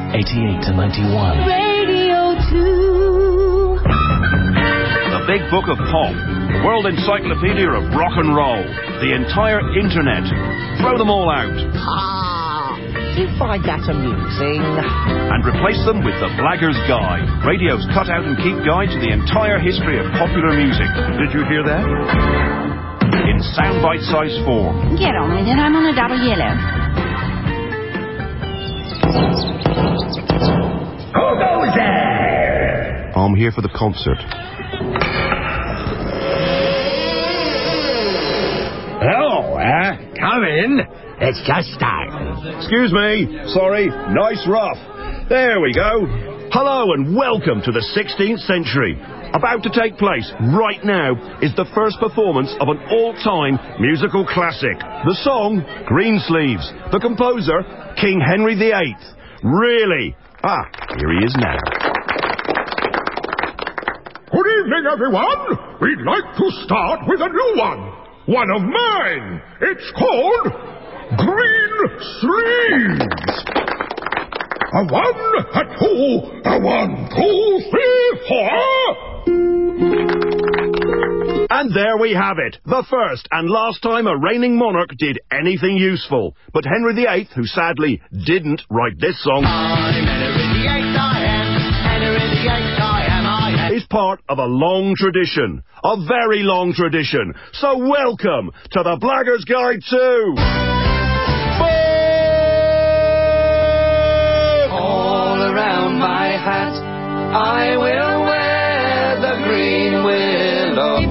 88 to 91. Radio 2. The Big Book of Pop. The World Encyclopedia of Rock and Roll. The entire internet. Throw them all out. Do you find that amusing? And replace them with the Blagger's Guide. Radio's cut out and keep guide to the entire history of popular music. Did you hear that? In sound bite-sized form. Get on with it, I'm on a double yellow. Who goes there? I'm here for the concert. Hello, come in. It's just starting. Excuse me. Sorry. Nice rough. There we go. Hello and welcome to the 16th century. About to take place right now is the first performance of an all-time musical classic. The song, Greensleeves. The composer, King Henry VIII. Really? Here he is now. Good evening, everyone. We'd like to start with a new one. One of mine. It's called Green Sleeves. A 1, a 2, a 1, 2, 3, 4. And there we have it. The first and last time a reigning monarch did anything useful. But Henry VIII, who sadly didn't write this song, I'm Henry VIII, I am. Henry VIII, I am. is part of a long tradition. A very long tradition. So welcome to the Blagger's Guide to... All around my hat, I will wear the green willow.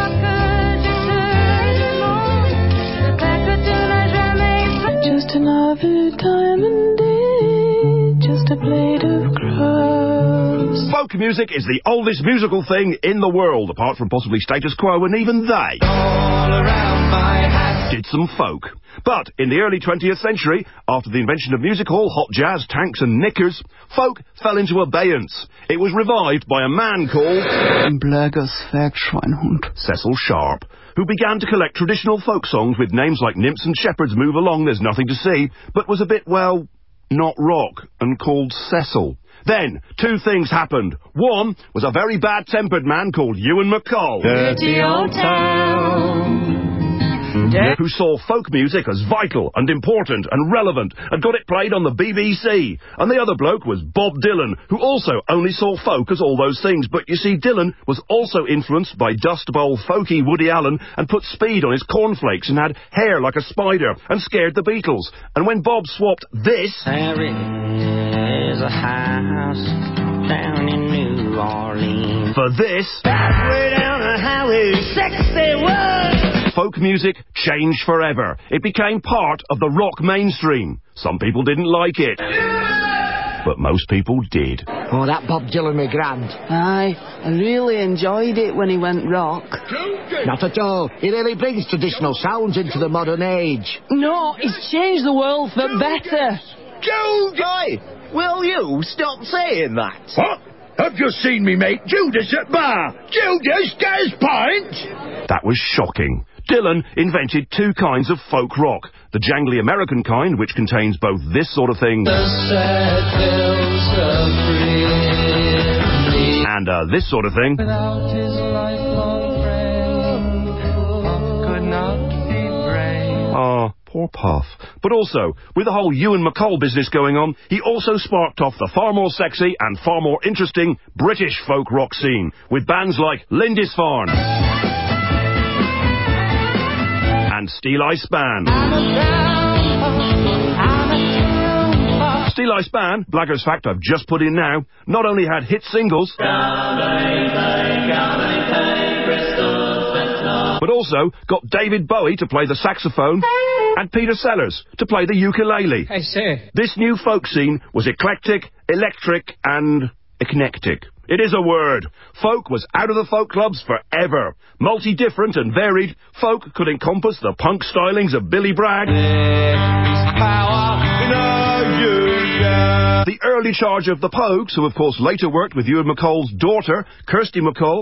Just another diamond day, just a blade of grass. Folk music is the oldest musical thing in the world, apart from possibly Status Quo, and even they All around my hat. did some folk. But in the early 20th century, after the invention of music hall, hot jazz, tanks and knickers, folk fell into abeyance. It was revived by a man called Blagger's Zwergschweinhund. Cecil Sharp, who began to collect traditional folk songs with names like Nymphs and Shepherds, Move Along, There's Nothing to See, but was a bit, well, not rock, and called Cecil. Then, two things happened. One was a very bad-tempered man called Ewan MacColl, Dirty old town. who saw folk music as vital and important and relevant and got it played on the BBC. And the other bloke was Bob Dylan, who also only saw folk as all those things. But you see, Dylan was also influenced by Dust Bowl folky Woody Allen and put speed on his cornflakes and had hair like a spider and scared the Beatles. And when Bob swapped this... There is a house down in New Orleans. for this... Way down the highway 61. folk music changed forever. It became part of the rock mainstream. Some people didn't like it, but most people did. Oh, that Bob Dylan me grand. Aye, I really enjoyed it when he went rock. Not at all. He really brings traditional sounds into the modern age. No, he's changed the world for better. Judy! Will you stop saying that? What? Have you seen me mate Judas at bar? Judas, get his pint! That was shocking. Dylan invented two kinds of folk rock. The jangly American kind, which contains both this sort of thing and this sort of thing. Without his lifelong friend, Puff could not be brave. Ah, poor Puff. But also, with the whole Ewan MacColl business going on, he also sparked off the far more sexy and far more interesting British folk rock scene, with bands like Lindisfarne and Steel Eye Span. Steel Eye Span, Blagger's fact I've just put in now, not only had hit singles, but also got David Bowie to play the saxophone and Peter Sellers to play the ukulele. I say. This new folk scene was eclectic, electric and ecnectic. It is a word. Folk was out of the folk clubs forever. Multi-different and varied, folk could encompass the punk stylings of Billy Bragg, the early charge of the Pogues, who of course later worked with Ewan MacColl's daughter, Kirsty MacColl,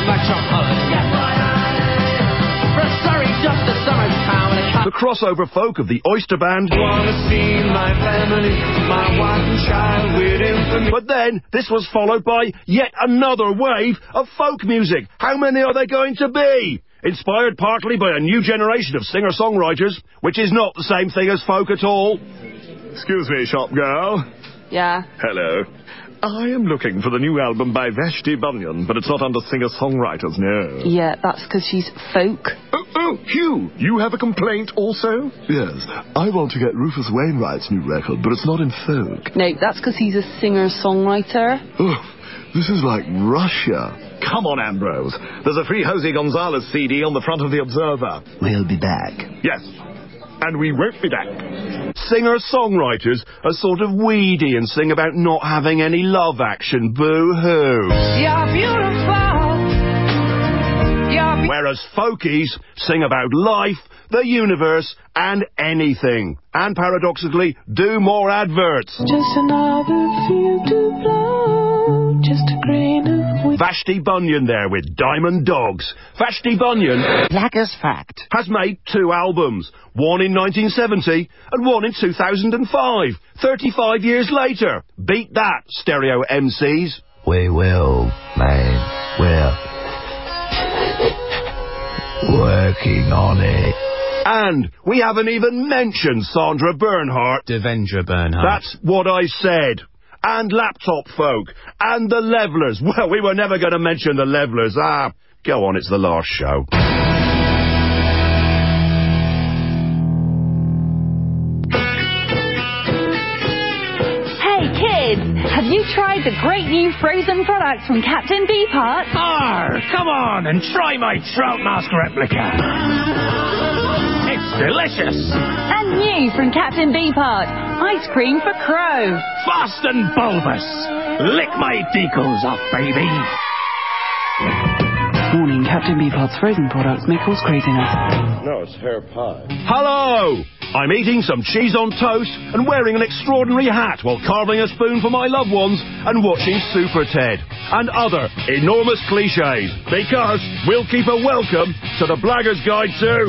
the crossover folk of the Oyster Band, Wanna see my family, my wife and child, we're But then, this was followed by yet another wave of folk music. How many are there going to be? Inspired partly by a new generation of singer-songwriters, which is not the same thing as folk at all. Excuse me, shop girl. Yeah. Hello. I am looking for the new album by Vashti Bunyan, but it's not under singer-songwriters, no. Yeah, that's because she's folk. Oh, Hugh, you have a complaint also? Yes, I want to get Rufus Wainwright's new record, but it's not in folk. No, that's because he's a singer-songwriter. Oh, this is like Russia. Come on, Ambrose. There's a free Jose Gonzalez CD on the front of the Observer. We'll be back. Yes, and we won't be back. Singer-songwriters are sort of weedy and sing about not having any love action. Boo-hoo. You're beautiful. Whereas folkies sing about life, the universe, and anything. And paradoxically, do more adverts. Just another field to blow. Just a grain of wheat. Vashti Bunyan there with Diamond Dogs. Vashti Bunyan, Black as fact. has made 2 albums. One in 1970 and one in 2005. 35 years later. Beat that, stereo MCs. We will, man. We're working on it. And we haven't even mentioned Sandra Bernhardt. Devendra Bernhardt. That's what I said. And Laptop Folk. And the Levellers. Well, we were never going to mention the Levellers. Ah, go on, it's the last show. Hey kids, have you tried the great new frozen products from Captain Beefheart? Come on and try my Trout Mask replica. It's delicious. And new from Captain Beefheart, ice cream for Crow. Fast and bulbous. Lick my decals off, baby. Warning, Captain Beefheart's frozen products may cause craziness. No, it's hair pie. Hello! I'm eating some cheese on toast and wearing an extraordinary hat while carving a spoon for my loved ones and watching Super Ted and other enormous cliches, because we'll keep a welcome to the Blagger's Guide too.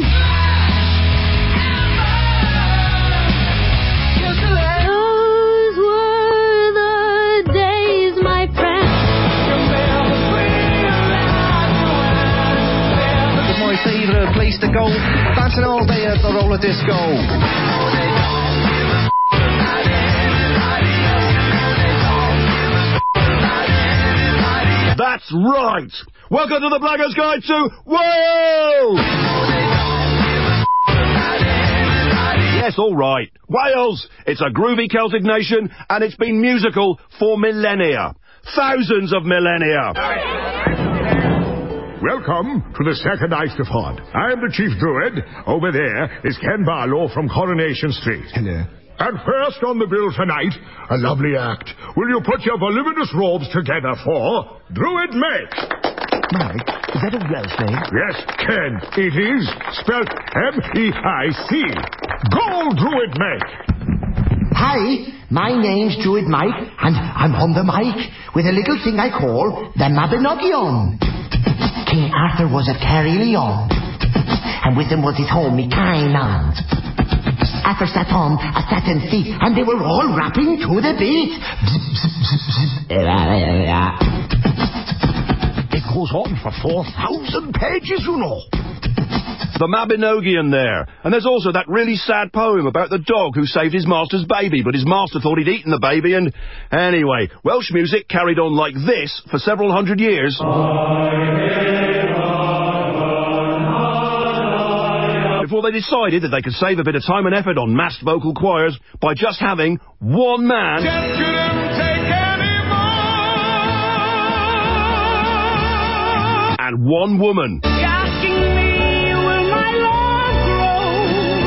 Those were the days, my friend. It's my favourite place to go. Dancing all day at the roller disco. That's right! Welcome to the Blagger's Guide to Whoa! Yes, all right. Wales! It's a groovy Celtic nation, and it's been musical for millennia. Thousands of millennia. Welcome to the second Eisteddfod. I'm the Chief Druid. Over there is Ken Barlow from Coronation Street. Hello. And first on the bill tonight, a lovely act. Will you put your voluminous robes together for Druid Mike? Mike, is that a Welsh name? Yes, Ken, it is. Spelled M-E-I-C. Go, Druid Mike. Hi, my name's Druid Mike, and I'm on the mic with a little thing I call the Mabinogion. King Arthur was at Caerleon, and with him was his homie Kynan. Arthur sat on a satin seat, and they were all rapping to the beat. It goes on for 4,000 pages, you know. The Mabinogion there. And there's also that really sad poem about the dog who saved his master's baby, but his master thought he'd eaten the baby, and... Anyway, Welsh music carried on like this for several hundred years. Before they decided that they could save a bit of time and effort on massed vocal choirs by just having one man... Just couldn't take anymore. And one woman. Asking me, will my love grow?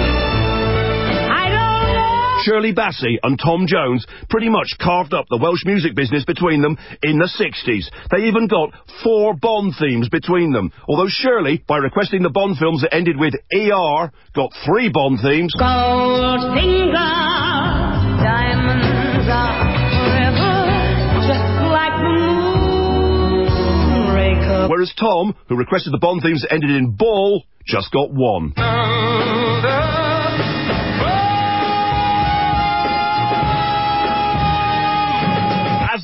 I don't know. Shirley Bassey and Tom Jones pretty much carved up the Welsh music business between them in the 60s. They even got 4 Bond themes between them. Although Shirley, by requesting the Bond films that ended with ER, got 3 Bond themes. Goldfinger, diamonds are forever, just like the moonraker. Whereas Tom, who requested the Bond themes that ended in Ball, just got 1.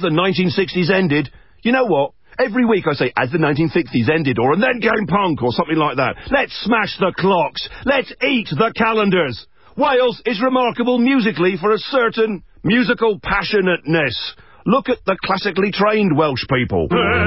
the 1960s ended. You know what? Every week I say, as the 1960s ended, or and then came punk, or something like that. Let's smash the clocks. Let's eat the calendars. Wales is remarkable musically for a certain musical passionateness. Look at the classically trained Welsh people.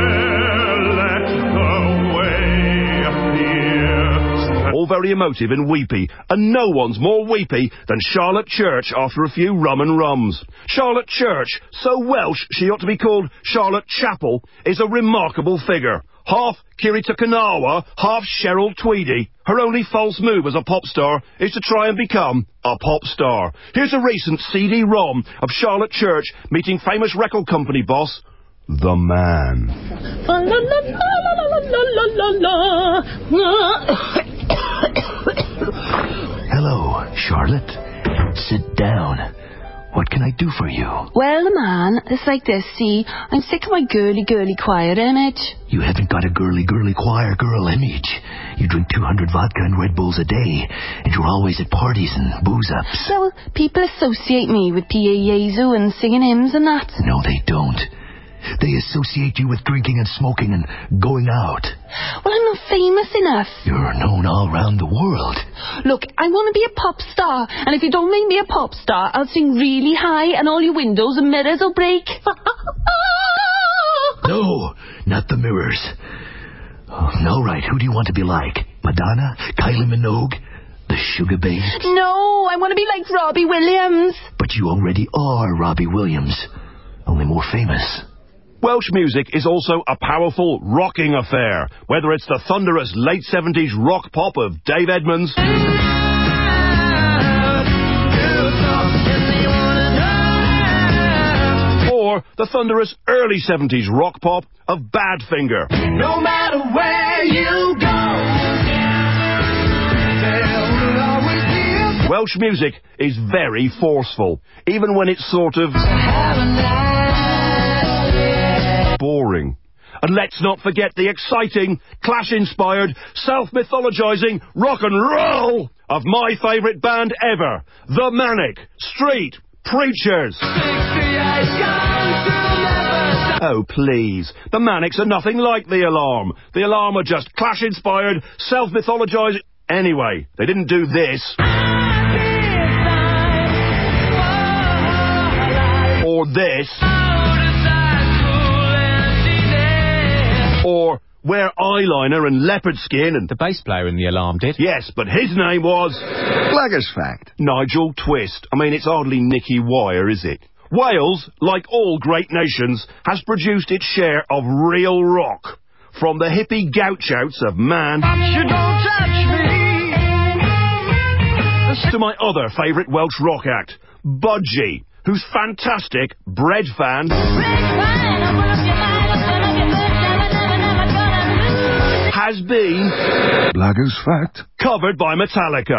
All very emotive and weepy, and no one's more weepy than Charlotte Church after a few rum and rums. Charlotte Church, so Welsh she ought to be called Charlotte Chapel, is a remarkable figure. Half Kirita Kanawa, half Cheryl Tweedy. Her only false move as a pop star is to try and become a pop star. Here's a recent CD-ROM of Charlotte Church meeting famous record company boss, The Man. Hello, Charlotte. Sit down. What can I do for you? Well, man, it's like this, see? I'm sick of my girly choir image. You haven't got a girly choir girl image. You drink 200 vodka and Red Bulls a day, and you're always at parties and booze-ups. Well, people associate me with P.A. Yezu and singing hymns and that. No, they don't. They associate you with drinking and smoking and going out. Well, I'm not famous enough. You're known all around the world. Look, I want to be a pop star, and if you don't make me a pop star, I'll sing really high and all your windows and mirrors will break. No, not the mirrors. Oh, all right, who do you want to be like? Madonna? Kylie Minogue? The Sugar Babes? No, I want to be like Robbie Williams. But you already are Robbie Williams, only more famous. Welsh music is also a powerful rocking affair, whether it's the thunderous late 70s rock pop of Dave Edmunds, or the thunderous early 70s rock pop of Badfinger. No matter where you go, Welsh music is very forceful, even when it's sort of boring. And let's not forget the exciting, Clash-inspired, self-mythologizing rock and roll of my favourite band ever, the Manic Street Preachers. Oh, please. The Manics are nothing like The Alarm. The Alarm are just Clash-inspired, self-mythologizing... Anyway, they didn't do this. Or this. Or wear eyeliner and leopard skin and... The bass player in The Alarm did. Yes, but his name was... Blaggers fact. Nigel Twist. I mean, it's hardly Nicky Wire, is it? Wales, like all great nations, has produced its share of real rock. From the hippie gouch-outs of Man... you don't touch me. to my other favourite Welsh rock act, Budgie, whose fantastic Bread Fan... has been... Blaggers fact. Covered by Metallica.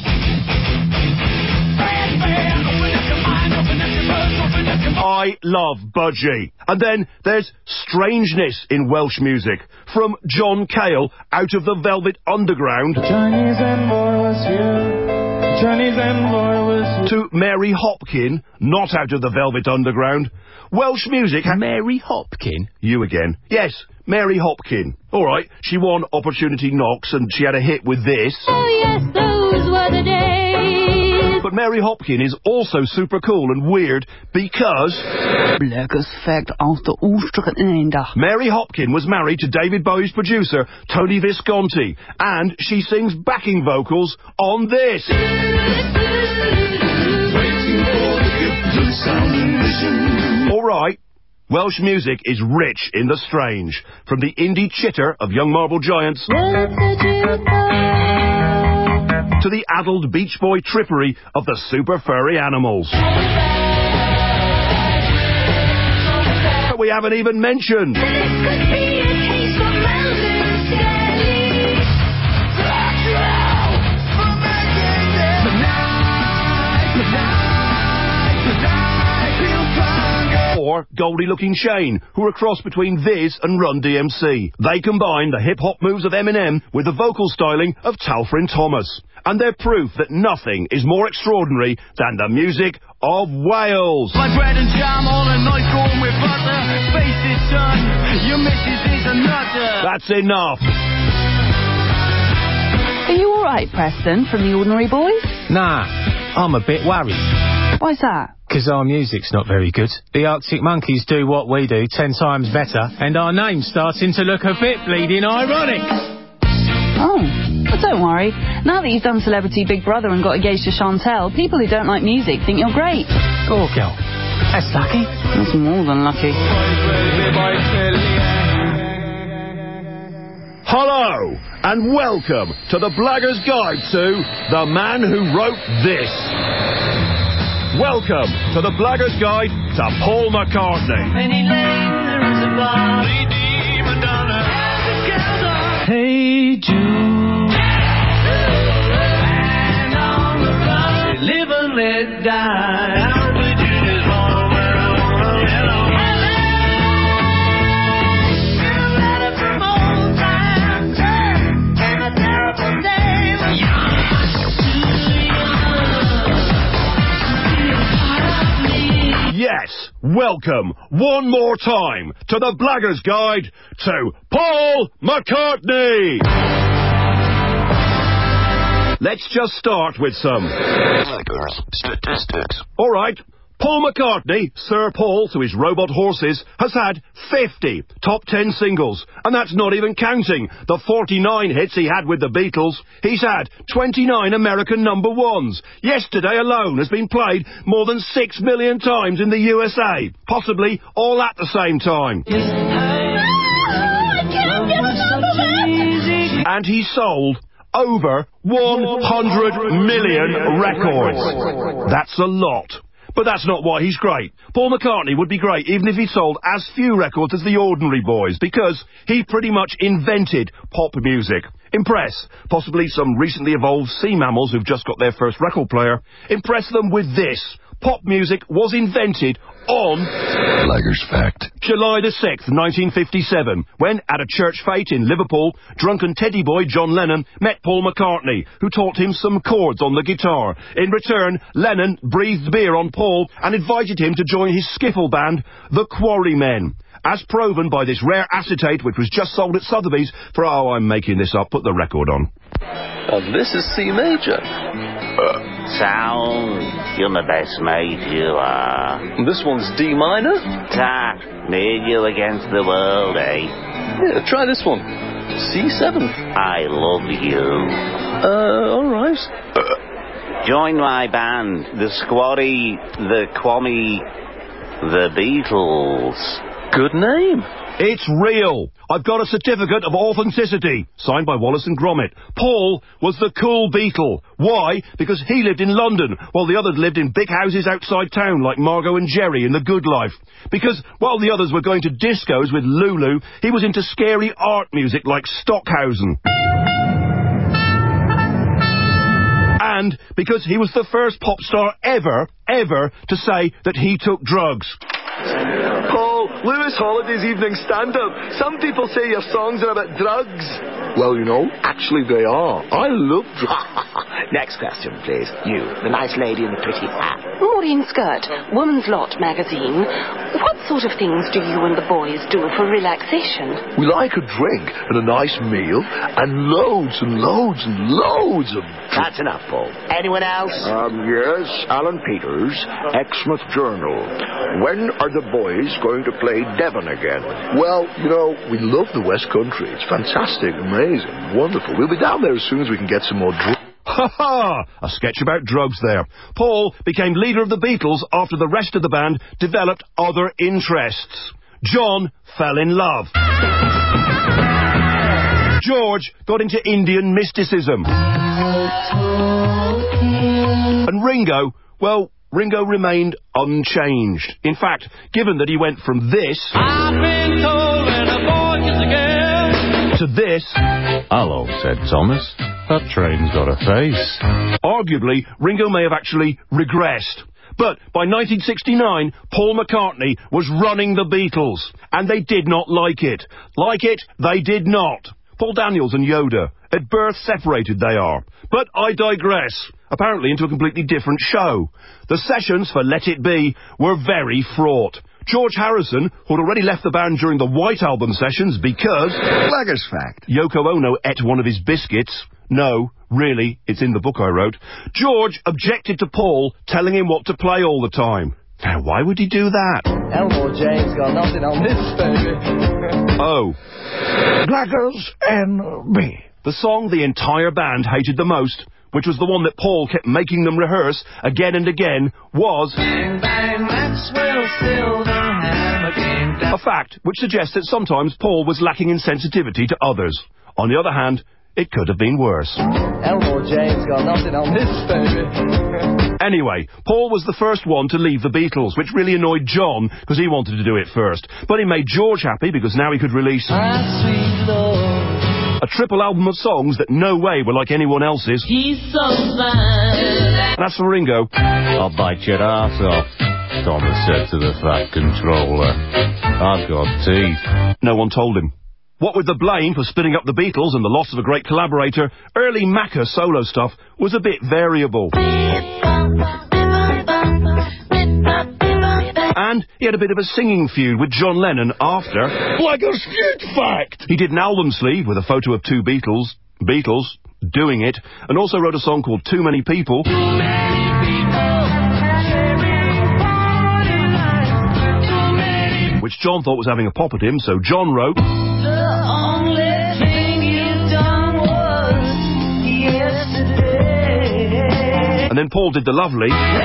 I love Budgie. And then there's strangeness in Welsh music. From John Cale, out of the Velvet Underground... Chinese envoy was here. Chinese envoy was here. to Mary Hopkin, not out of the Velvet Underground. Welsh music... Mary Hopkin? You again. Yes, Mary Hopkin. All right, she won Opportunity Knocks and she had a hit with this. Oh yes, those were the days. But Mary Hopkin is also super cool and weird because... Blaggers fact aus der Oosterende. Mary Hopkin was married to David Bowie's producer, Tony Visconti, and she sings backing vocals on this. All right. Welsh music is rich in the strange, from the indie chitter of Young Marble Giants to the addled Beach Boy trippery of the Super Furry Animals. But we haven't even mentioned... or Goldie Looking Shane, who are a cross between Viz and Run DMC. They combine the hip-hop moves of Eminem with the vocal styling of Talfrin Thomas. And they're proof that nothing is more extraordinary than the music of Wales. My bread and jam all a night going with butter. That's enough. Are you alright, Preston, from the Ordinary Boys? Nah, I'm a bit worried. Why's that? 'Cause our music's not very good. The Arctic Monkeys do what we do 10 times better, and our name's starting to look a bit bleeding ironic. Oh, but don't worry. Now that you've done Celebrity Big Brother and got engaged to Chantel, people who don't like music think you're great. Go, girl. That's lucky. That's more than lucky. Hello, and welcome to the Blagger's Guide to The Man Who Wrote This. Welcome to the Blagger's Guide to Paul McCartney. Hey Jude, and on the run, live and let die. Yes, welcome one more time to the Blagger's Guide to Paul McCartney. Let's just start with some Blagger's statistics. All right. Paul McCartney, Sir Paul to his robot horses, has had 50 top 10 singles. And that's not even counting the 49 hits he had with the Beatles. He's had 29 American number ones. Yesterday alone has been played more than 6 million times in the USA. Possibly all at the same time. And he sold over 100 million records. That's a lot. But that's not why he's great. Paul McCartney would be great even if he sold as few records as the Ordinary Boys, because he pretty much invented pop music. Impress possibly some recently evolved sea mammals who've just got their first record player. Impress them with this. Pop music was invented on Blagger's Fact. July the 6th, 1957, when, at a church fete in Liverpool, drunken teddy boy John Lennon met Paul McCartney, who taught him some chords on the guitar. In return, Lennon breathed beer on Paul and invited him to join his skiffle band, the Quarrymen. As proven by this rare acetate which was just sold at Sotheby's for, oh, I'm making this up, put the record on. And this is C major. Sound, you're my best mate, you are. This one's D minor. Ta, me and you against the world, eh? Yeah, try this one. C7. I love you. Alright. Join my band, the Squatty, the Kwame, the Beatles. Good name. It's real. I've got a certificate of authenticity, signed by Wallace and Gromit. Paul was the cool Beatle. Why? Because he lived in London, while the others lived in big houses outside town, like Margot and Jerry in The Good Life. Because while the others were going to discos with Lulu, he was into scary art music like Stockhausen. And because he was the first pop star ever to say that he took drugs. Paul, Lewis Holiday's evening stand-up. Some people say your songs are about drugs. Well, you know, actually they are. I love drugs. Next question, please. You, the nice lady in the pretty hat. Maureen Skirt, Woman's Lot magazine. What sort of things do you and the boys do for relaxation? We like a drink and a nice meal and loads and loads and loads of... That's enough, Paul. Anyone else? Yes, Alan Peters, Exmouth Journal. When are the boys going to play Devon again? Well, you know, we love the West Country. It's fantastic, amazing, wonderful. We'll be down there as soon as we can get some more drugs. Ha ha! A sketch about drugs there. Paul became leader of the Beatles after the rest of the band developed other interests. John fell in love. George got into Indian mysticism. And Ringo, well, Ringo remained unchanged. In fact, given that he went from this... I've been told that a boy is a girl... to this... Hello, said Thomas. That train's got a face. Arguably, Ringo may have actually regressed. But by 1969, Paul McCartney was running the Beatles. And they did not like it. Like it, they did not. Paul Daniels and Yoda. At birth separated they are. But I digress. Apparently into a completely different show. The sessions for Let It Be were very fraught. George Harrison, who'd already left the band during the White Album sessions because... Blaggers fact. Yoko Ono ate one of his biscuits. No, really, it's in the book I wrote. George objected to Paul telling him what to play all the time. Now, why would he do that? Elmore James got nothing on this, baby. Oh. Blaggers and me. The song the entire band hated the most, which was the one that Paul kept making them rehearse again and again, was... Bang, bang, Maxwell Silverhammer came down. A fact which suggests that sometimes Paul was lacking in sensitivity to others. On the other hand, it could have been worse. Elmore James got nothing on this, baby. Anyway, Paul was the first one to leave the Beatles, which really annoyed John, because he wanted to do it first. But it made George happy, because now he could release... a triple album of songs that no way were like anyone else's. He's so fine. And as for Ringo... I'll bite your arse off, Thomas said to the Fat Controller. I've got teeth. No one told him. What with the blame for splitting up the Beatles and the loss of a great collaborator, early Macca solo stuff was a bit variable. And he had a bit of a singing feud with John Lennon after... Blaggers fact. He did an album sleeve with a photo of two Beatles doing it, and also wrote a song called Too Many People. Which John thought was having a pop at him, so John wrote... The only thing you've done was yesterday. And then Paul did the lovely...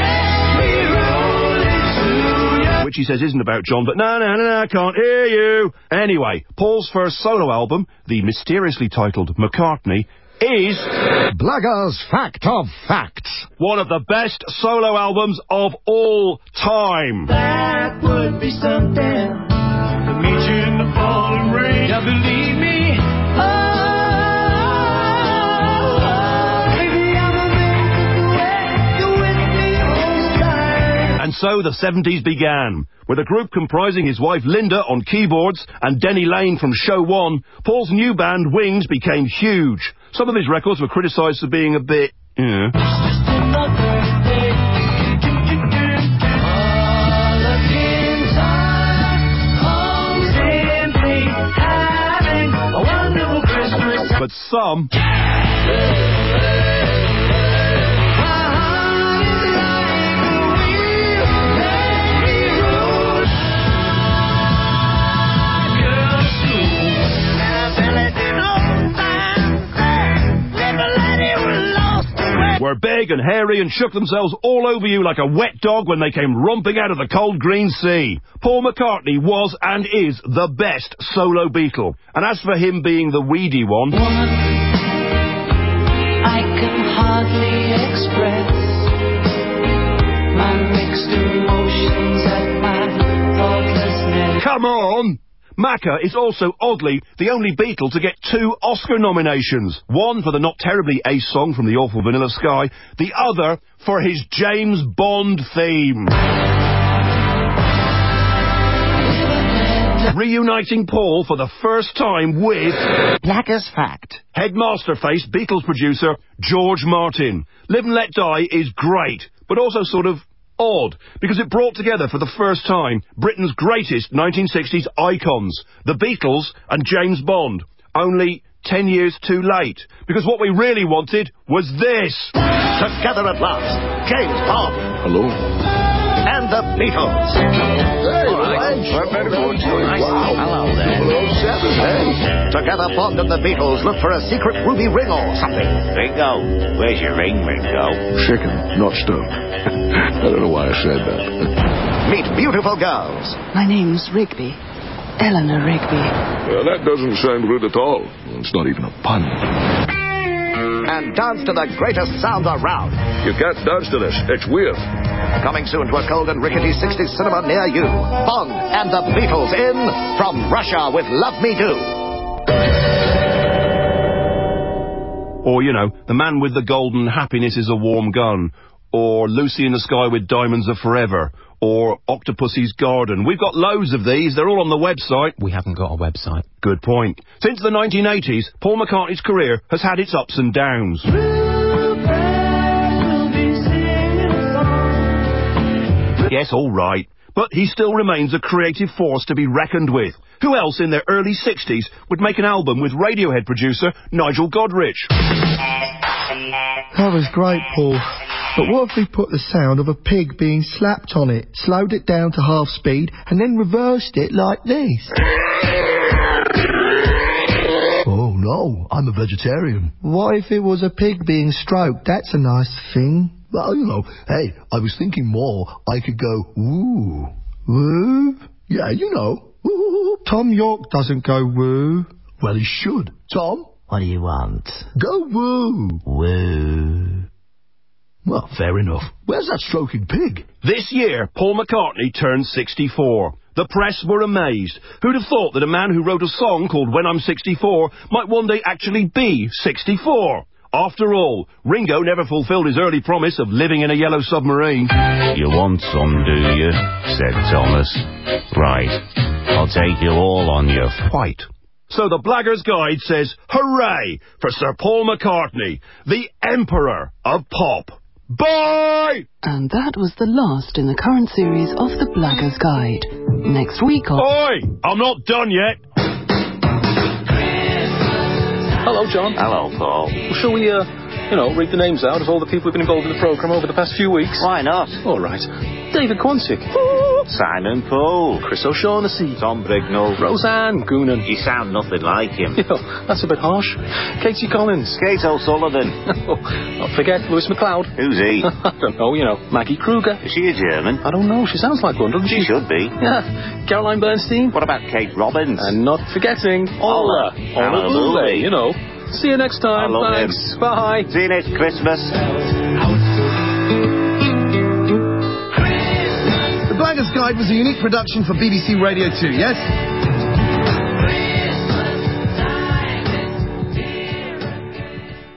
which he says isn't about John, but no, I can't hear you. Anyway, Paul's first solo album, the mysteriously titled McCartney, is... Blaggers Fact of Facts. One of the best solo albums of all time. That would be something to meet you in the falling rain. Yeah, believe me. And so the 70s began. With a group comprising his wife Linda on keyboards and Denny Lane from Show One, Paul's new band Wings became huge. Some of his records were criticised for being a bit... But some... were big and hairy and shook themselves all over you like a wet dog when they came romping out of the cold green sea. Paul McCartney was and is the best solo Beatle. And as for him being the weedy one... I can hardly express my mixed emotions at my thoughtlessness. Come on! Macca is also, oddly, the only Beatle to get 2 Oscar nominations. One for the not terribly ace song from The Awful Vanilla Sky, the other for his James Bond theme. Reuniting Paul for the first time with... Blaggers Fact. Headmaster face Beatles producer George Martin. Live and Let Die is great, but also sort of... odd, because it brought together for the first time Britain's greatest 1960s icons, the Beatles and James Bond, only 10 years too late, because what we really wanted was this. Together at last, James Bond. Hello. And the Beatles. Hey, Wow. Hello there. Hey. Together, Bond and the Beatles look for a secret ruby ring or something. Ringo, where's your ring, Ringo? Chicken, not stone. I don't know why I said that. Meet beautiful girls. My name's Rigby. Eleanor Rigby. Well, that doesn't sound rude at all. It's not even a pun. And dance to the greatest sounds around. You can't dance to this. It's weird. Coming soon to a cold and rickety 60s cinema near you. Bond and the Beatles in From Russia with Love Me Do. Or, you know, The Man with the Golden Happiness is a Warm Gun. Or Lucy in the Sky with Diamonds Are Forever. Or Octopussy's Garden. We've got loads of these. They're all on the website. We haven't got a website. Good point. Since the 1980s, Paul McCartney's career has had its ups and downs. Yes, all right. but he still remains a creative force to be reckoned with. Who else in their early 60s would make an album with Radiohead producer Nigel Godrich? That was great, Paul. But what if we put the sound of a pig being slapped on it, slowed it down to half speed, and then reversed it like this? Oh, no, I'm a vegetarian. What if it was a pig being stroked? That's a nice thing. Well, you know, hey, I was thinking more. I could go, woo. Woo? Yeah, you know. Woo. Tom York doesn't go woo. Well, he should. Tom? What do you want? Go woo. Woo. Well, fair enough. Where's that stroking pig? This year, Paul McCartney turned 64. The press were amazed. Who'd have thought that a man who wrote a song called When I'm 64 might one day actually be 64? After all, Ringo never fulfilled his early promise of living in a yellow submarine. You want some, do you? Said Thomas. Right. I'll take you all on your fight. So the Blagger's Guide says, hooray for Sir Paul McCartney, the Emperor of Pop. Bye! And that was the last in the current series of The Blagger's Guide. Next week on... Oi! I'm not done yet. Hello, John. Hello, Paul. Shall we, read the names out of all the people who've been involved in the programme over the past few weeks? Why not? All right. David Quantick. Simon Poole. Chris O'Shaughnessy. Tom Brignall. Roseanne Goonan. You sound nothing like him. That's a bit harsh. Katie Collins. Kate O'Sullivan. Not forget Lewis McLeod. Who's he? I don't know, Maggie Kruger. Is she a German? I don't know. She sounds like one, doesn't she? She should be. Yeah. Caroline Bernstein. What about Kate Robbins? And not forgetting Ola. Ola Boulay, See you next time. Thanks. Him. Bye. See you next Christmas. The Blagger's Guide was a unique production for BBC Radio 2, yes?